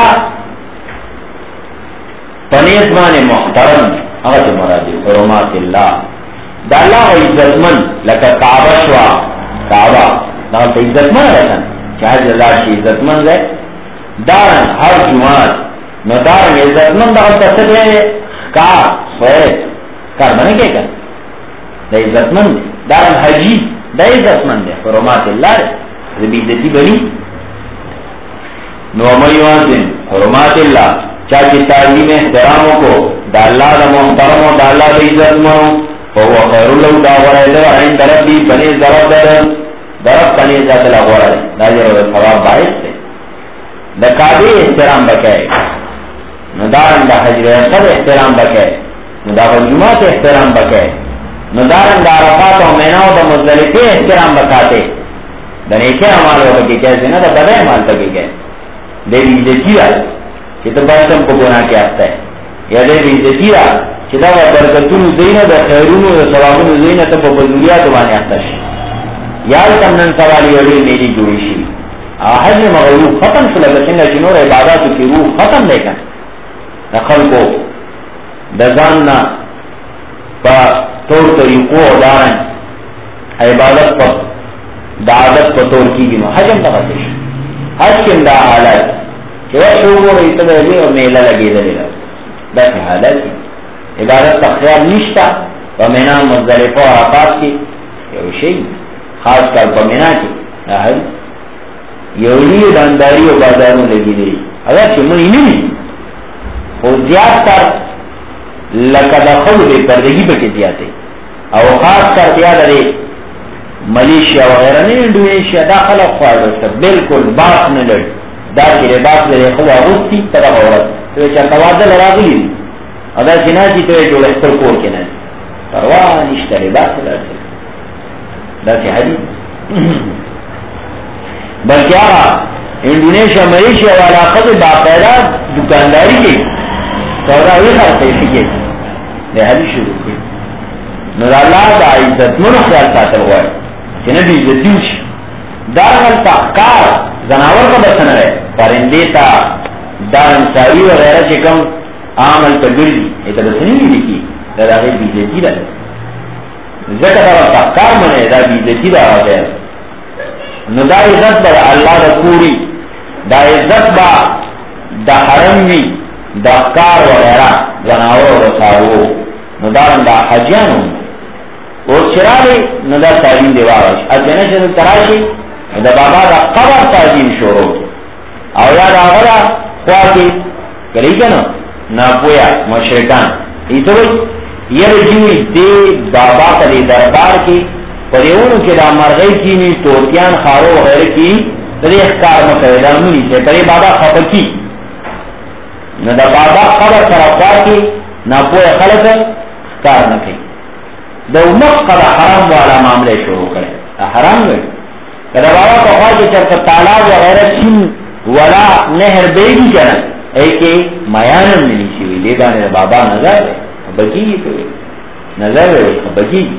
پنیز مانے محترم اگر مرادی حرمات اللہ دا اللہ کا عزت من لکا کعبہ شوا کعبہ دا عزت من رکھن چاہت اللہ کی عزت من ہے دارن ہر جماعت نو دارن عزت من دا تصد ہے کار سویت کار بنے کے کر دا عزت من ہے دارن حجی دا عزت من ہے حرمات اللہ ہے ربی عزتی بنی نو میوازن حرمات اللہ چاہتی تعلیم احتراموں کو دا اللہ دا محترم و دا اللہ دا عزت منو فهو خیر اللہ دا غرائدہ عند ربی بنی ضرب درب بنی ذات اللہ غرائدہ دا جر و ثواب باعث ہے دا کعبی احترام بکے نو دارن دا حجر اصد احترام بکے نو دا جمعات احترام بکے نو دارن دا عرفات و میناو دا مزدلفی احترام بکاتے دا نیکے عمال ہو بکی کیسے نا دا بدے عمال بکی کیسے دے بھی عزتی رہا کہ تو برسم کو گناہ کیا آتا ہے یا دے بھی عزتی رہا کہ دا برکتون زینہ دا خیرون دا ثوابون زینہ تا بزولیات بانے آتا ہے یا تمنن سوالی ولی میری جوڑی شی حج مغلوب ختم شلگا سنگا جنور عباداتو کی روح ختم لے کر دا خلقو دا زاننا پا طور طریقو دارن عبادت پا دا عادت پا طور کی گنو حجم تا بسش حج کم دا حالات کہ وہ شروع رہی تا دے اور میلہ لگی دے لگا دا سی حالات عبادت تا خیال نشتا و مینا مزدلفہ و عرفات کی یہ شئی خاص کر پمینا کی حج یولی دانداری و بازاروں لگی دی اگر چمنی نہیں وہ زیاد تر لکدخل بے پردگی پہ کسی آتے اور خاص کر دیا دارے ملیشیا وغیرہ نہیں انڈونیشیا داخل خواہ رستا بالکل باس میں لڑ دا کر باس لڑے خواہ رستی طرف عورت تو یہ چاہتا وادل راغلی دی اگر چنانچی تو یہ جو لحظر کور کے ناچی پرواہ نشتر باس لڑتے دا سی حدیث بلکہ آقا انڈونیشیا ملیشیا والا خود باقاعدہ دکانداری کی سوداوی خرچے سیکھے دہلی شروع کی نور اللہ دا عزت من خیال ساتل ہوا ہے کہ نبی عزتی ہوشی دارنگل تحکار زناور کا بسن ہے پرندے تا دارنساوی وغیرہ چکم عامل تگردی ایتا بسنی بھی لکی دا دا غیر بیزتی دا ذکر دا تحکار منے دا بیزتی دا غیر نو دا عزت با اللہ دا کوری دا عزت با دا حرمی دا کار وغیرہ زناور و سارو نو دارن دا حجیانو اور چرالی نو دا تعلیم دیوارش اتنے سے تراشی دا بابا دا قبر تعظیم شروع او یا دا غدا خواهی کلی کنا ناپویا مشرکان ایسا بھئی یہ رجیوی دے بابا تا دے دربار کی پریونو که دا مرغی کینی توتیان خارو غیر کی دے اخکار مکر دا منی سے پری بابا خفکی نو دا بابا قبر طرفار کی ناپویا خلق اخکار نکی دا مقد حرام والا معاملے شروع کرے حرام گئے کدا بابا کو خواہ چرتا تالاب وغیرہ سن ولا نہر بیگی کنا ایک میانم نہیں شوی لیدانے بابا نظر ہے بکی گی تو نظر ہے بکی گی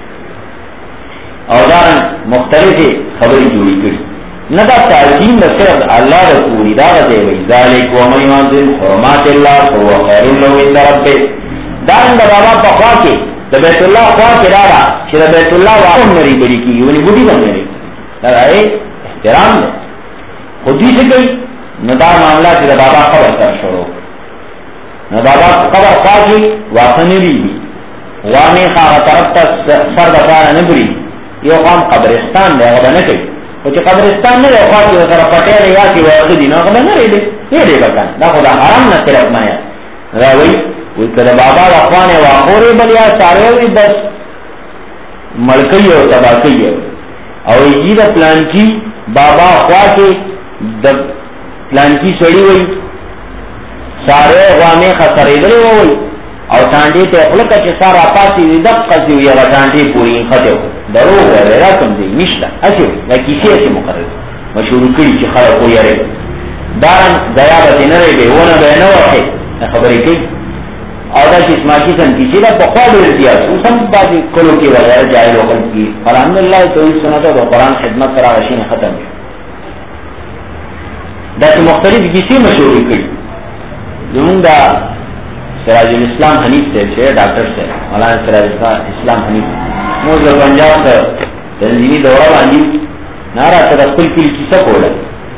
اوزارن مختلف خبری جوڑی کری ندا تعظیم صرف اللہ رسولی دا غزے وی ذالک ومن یعظم حرمات اللہ فهو خیر له عند ربه دارن دا بابا پا خواہ کے دا بیت اللہ خواہ کے دارا چھ دا بیت اللہ واقع مری بڑی کی ونی بڑی بن مری دا احترام دے خودی سے گئی ندا معاملہ چھ دا بابا خبر کر شروع ندا بابا خبر خواہ کی واقع نری بھی وامی خواہ طرف تا سر دفارہ نبری یہ قام قبرستان دے غدا نکل وچہ قبرستان نہ خواہ کی وطر پٹیر یا کی واقع دینا غدا نہ رہے دے یہ دے بکن دا خدا حرام نہ صرف مایا راوی وی کدا بابا رخوان واقع رے بلیا سارے ہوئی بس ملکی ہو تباکی ہو اور یہ دا پلانچی بابا خواہ کے دا پلانچی سڑی ہوئی سارے غوامی خسرے دلے ہوئی اور ٹانڈی تے اخلقہ چھ سارا پاسی دب قصی ہوئی اگر ٹانڈی پوری خطے ہو درو ہے رقم دی نشتا ایسے ہوئی یا کسی ایسے مقرر مشہور کری چھ خلق ہوئی رہے دارن غیابتی نرے بے ہونا بے نوحے خبری کی اور دا چھ اسماکی سن کسی دا بخوا دیر دیا سوسم بازی کلو کی وغیر جائل وقت کی الحمدللہ تو اس سنتا تو قرآن خدمت کرا غشین ختم دا چھ مختلف کسی مشہور کری جنون دا سراج الاسلام حنیف سے چھے ڈاکٹر سے مولانا سراج الاسلام حنیف موزر پنجاب سے تنظیمی دورہ باندی نارا تدخل کی کسا کولا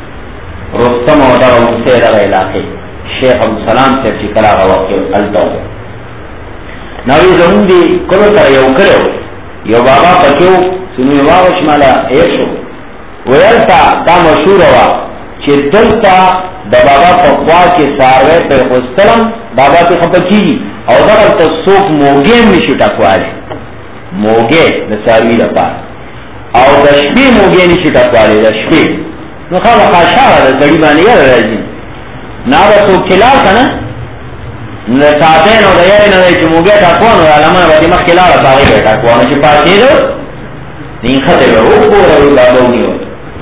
رستم و در سید اغا علاقے شیخ عبدالسلام سے چکلا اغا وقی التو ناوی زمون دی کلو تر یو کرو یو بابا پکیو سنوی واغش مالا ایشو ویلتا تا مشہور ہوا چھ دلتا دا بابا پخوا کے ساروے پر خستلم بابا کی خپکی اور در تا سوک موگے میں شٹکوالے موگے دا ساروی دا پار اور دا شپی موگے میں شٹکوالے دا شپی نخواہ خاشاہ دا زڑی بانی یا رازی نا دا سوک کلا کنا نا ساتین و دا یای نا دا چھ موگے ٹاکوان و علمان با دیمخ کلا را تاغی بے ٹاکوان چھ پاسی دو نین خطے گا او پورا او دا دونی ہو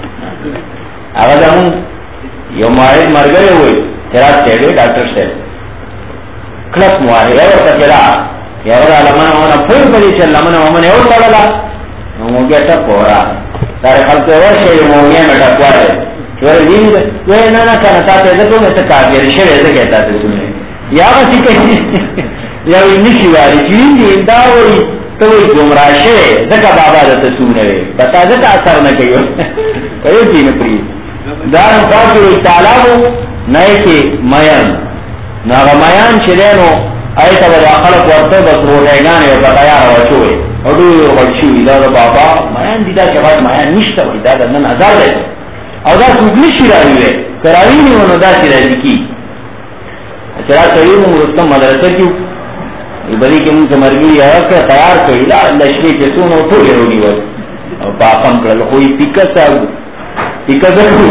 آگا دا ہوں یو معاہد مر گئے ہوئے تیرات سے ڈاکٹر سے کلس معاہد ہے ورطا چلا یا غدا لمن ومنا پھر پڑی چل لمن ومن اور پڑلا موگیا ٹپ ہو رہا سارے خلق ورشے یہ موگیا میں ٹپوا ہے چوئے دین وہ نانا کہنا تاتے ذکر میں سکا گیا رشے ایسے کہتا تھے تمہیں یا بسی کہیں یا وہ نشی واری چیزیں دی دا وہی تو وہی گمراہ شے ذکا بابا دتا سونے بتا ذکا اثر نہ کہیو کہیو دین پریز دارن خواهی وی تالابو نئے کے میان ناغا میان چدینو ایتا بدا خلق ورطا بس روٹیگانی و بطایا روچوئے اڈوی روچوئے دادا بابا میان دیدا چه میان نشتا وی دادا نن ازار دیتا او دا سوک نشی راوی وی کراوی نیونو دا سی رازی کی چرا سویمو مرستم مدرسه کیو بلی که من مرگی آرک تیار کری لا لشنی چسونو تولی روگی وی باقم کرل خوی پیکس آگو اکدرو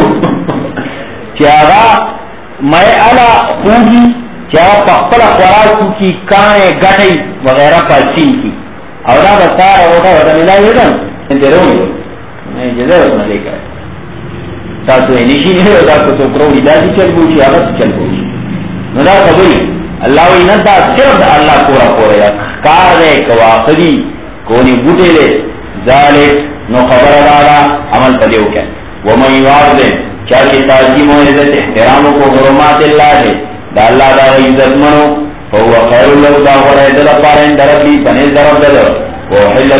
چاہا میں علا خوگی چاہا پخپل خوراکو کی کانے گٹی وغیرہ پاچین کی اولا بسار اوٹا وطا ملائی ویدن انتے روی میں جزر اتنا لے کر تاسو یې نشي نه دا کو څو پرو دا چې چل بوشي هغه چل بوشي نو دا خبري الله وی نه دا صرف الله پورا پورا کار دې کوا خدي کونی بوټي دې ذالک نو خبر دادا عمل پدې وکړه ومن يعظم چا چې تعظیم او عزت احترام کو حرمات الله دې دا الله دا عزت منو فهو خير له دا غره دل پاره درپی بنه درب دل وحلت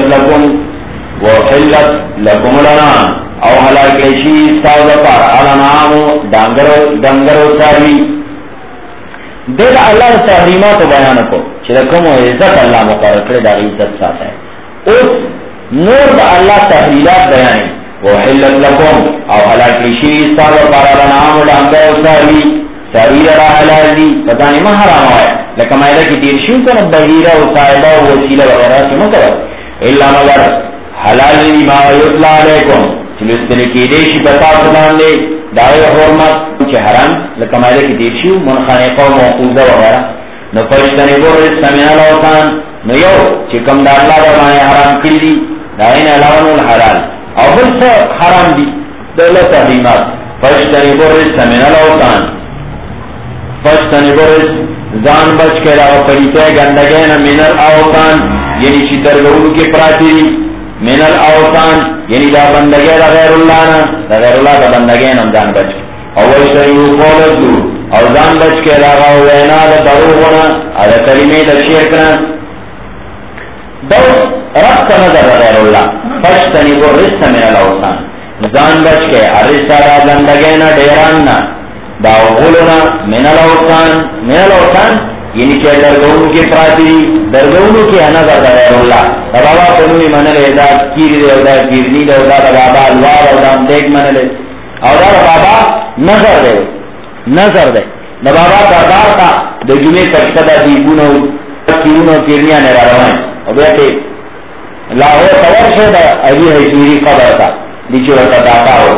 لكم لنا او حلال کشی استاو پار الانعام ڈنگرو ساروی دل اللہ تحریمات بیان کو چرکم و عزت اللہ مقرر کرے دا عزت ساتھ ہے اس نور دا اللہ تحریلات بیان وحلت لکم او حلال کشی استاو پار الانعام ڈنگرو ساروی را حلال دی پتہ نہیں میں حرام ہے لیکن مائدہ کی دیرشن کو بحیرہ و صاحبہ و وسیلہ وغیرہ سے مکرر اللہ مگر حلال دی ما یطلع علیکم چلوستل کی دیشی بتا سنان دے دائی حرمت کچھ حرام لیکن مائدہ کی دیرشی منخانقہ و موقوزہ وغیرہ نو پشتنی بور سمین الاوطان نو یو چکم دا اللہ دا مائے حرام کری دی دائین علاون الحلال او بلسا حرام دی دولت تحریمات پشتنی بور سمین الاوطان پشتنی بورس زان بچ کے راو پریتے گندگین من الاوطان یعنی چی درگونو کے پراتی من الاوطان یعنی دا بندگی دا غیر اللہ نا دا غیر اللہ دا بندگین ہم زان بچ کے او وشتریو قولتو او زان بچ کے راو وینا دا دروغنا دا کلمی دا شیرکنا دو رب کا نظر دا غیر اللہ پشتنی بورس من الاوطان زان بچ کے عرصہ دا بندگین دیراننا دا غلونا من الاوطان یعنی کہ درگونو کے پراتی درگونو کے نظر دا غیر اللہ دا بابا کنوی منل دا کیری دے دا کیرنی دے دا بابا الوار او دا دیکھ منل او دا بابا نظر دے دا بابا دردار تا دا جنی تکتا دا دیگونو کیرنیاں نیرا روائیں او بیٹے لاہور تور شے دا علی حجیری قبر تا نیچے وقت داتا ہو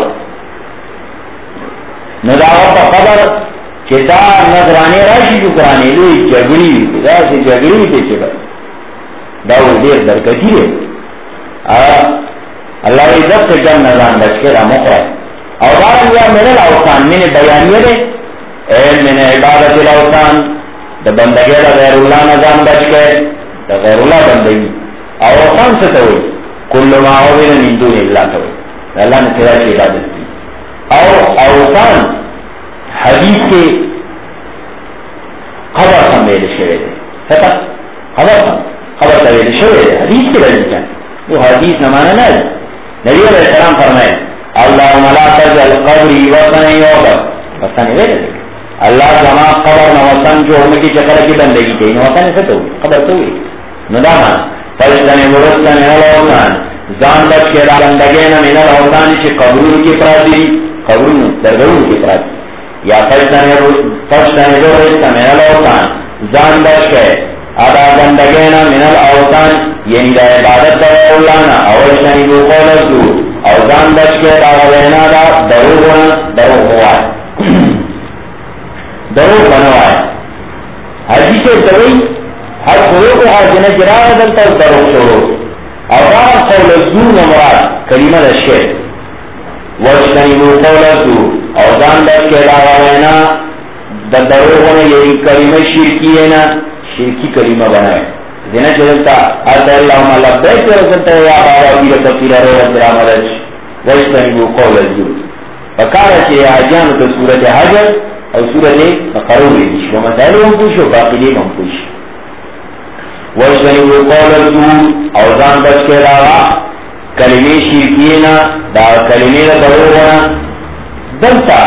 نداوت خبر کہ دا نظرانے راشی جو کرانے لوئی جگڑی دا سے جگڑی پیچھے بھائی دا وہ دیر درکتی ہے اللہ عزت سے جن نظران بچ کے رامو کرائے اور بارن یا میرے الاوطان میں نے بیانیے دے میں نے عبادت الاوطان دا بندگی دا غیر اللہ نظران بچ کے دا غیر اللہ بندگی اوطان سے تو کل معاوین من دون اللہ تو اللہ نے تیرا کی عبادت کی اور اوطان حدیث کے خبر سمیل شوئے دے خبر سمیل شوئے دے حدیث کے رجل کیا وہ حدیث نمانا نہ ہے نبی علیہ السلام فرمائے اللہم لا تجعل قبری وطن یعبد وطن ہے اللہ جمع قبر نہ وطن جو ان کی چکر کی بندگی کی نہ وطن سے تو خبر تو ہوئی ندامان فجدن ورستن الاوطان زان بچ کے بندگین من الاوطان سے قبرون کی پراتی قبرون درگرون کی پراتی یا فجدن ورستن الاوطان زان بچ کے ادا بندگین من الاوطان یعنی دا عبادت دا اولانا اوشنی بو قولتو او زان بچ کے دا غوینا دا دروغ ہوائے دروغ بنوائے حدیث دوئی ہر خلوق و حاجنہ جرائے دلتا دروغ شروع او دا قول الزور مراد کلمہ دا شیر وشنی بو قولتو او زان بچ کے دا غوینا دا دروغ ہونا یعنی کلمہ شرکی ہے نا شرکی کلمہ بنائے دینا چلتا آتا اللہم لبیک ورزتا یا بابا بیر تفیر روح درامدش وشتنبو قول الزور فکارا چه حجان تو سورت حجر او سورت قروری دیش و مسائل ہم پوش و باقیلی ہم پوش وشتنبو قول الزور او زان بچ کے داغا کلمی شرکینا دا کلمی دا دروغنا دلتا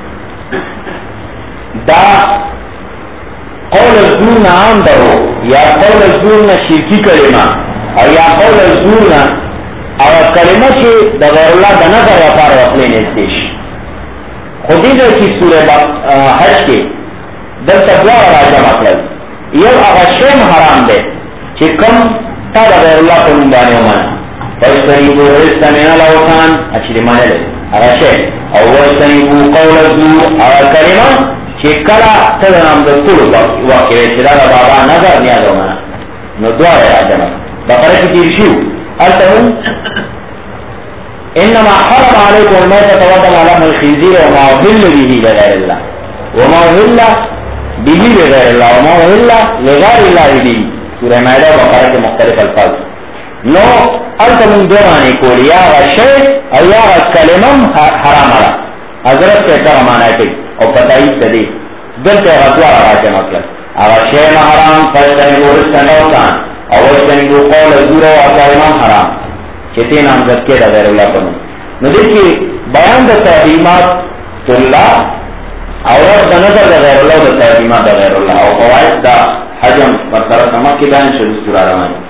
دا قول الزور نہ عام درو یا قول الزور نہ شرکی کلمہ اور یا قول الزور نہ اور کلمہ سے غیر اللہ کا نظر وفار وقلے نیستیش خودی در کی سورہ حج کے در تقوی و راجہ مطلب یہ اغشیم حرام دے کہ کم تا غیر اللہ کو نمبانے ہومانا فاجتنبو رزق من الاوطان اچھی مانے لے اغشیم اور واجتنبو قول الزور اور کلمہ چه کلا تدا نام دستور واقعی چدا دا بابا نظر نیاز ہونا نو دعا ہے آجانا بقرہ کی تیر شیو التہم انما حرم علیکم المیتۃ ودم ولحم الخنزیر وما اہل به لغیر اللہ وما اہل به لغیر اللہ وما اہل لغیر اللہ به. سورہ مائدہ بقرہ کے مختلف الفاظ. نو التمن دوانی کولی یا غشے او یا کلمم حرام حرام حضرت سے ایسا مانا ہے اور پتائی سے دی دل کے غزوہ رہا کے مطلب اگر شیء حرام فیصلے گورس کا نوکان اور ویسے گو قول ازور و کلمم حرام چتی نامزد کے غیر اللہ کنو. نو دیکھی بیان دا تحریمات اللہ اور دا نظر دا غیر اللہ دا تحریمات دا غیر اللہ اور قواعد دا حجم پر طرف نمک کی بیان شروع سورہ رحمان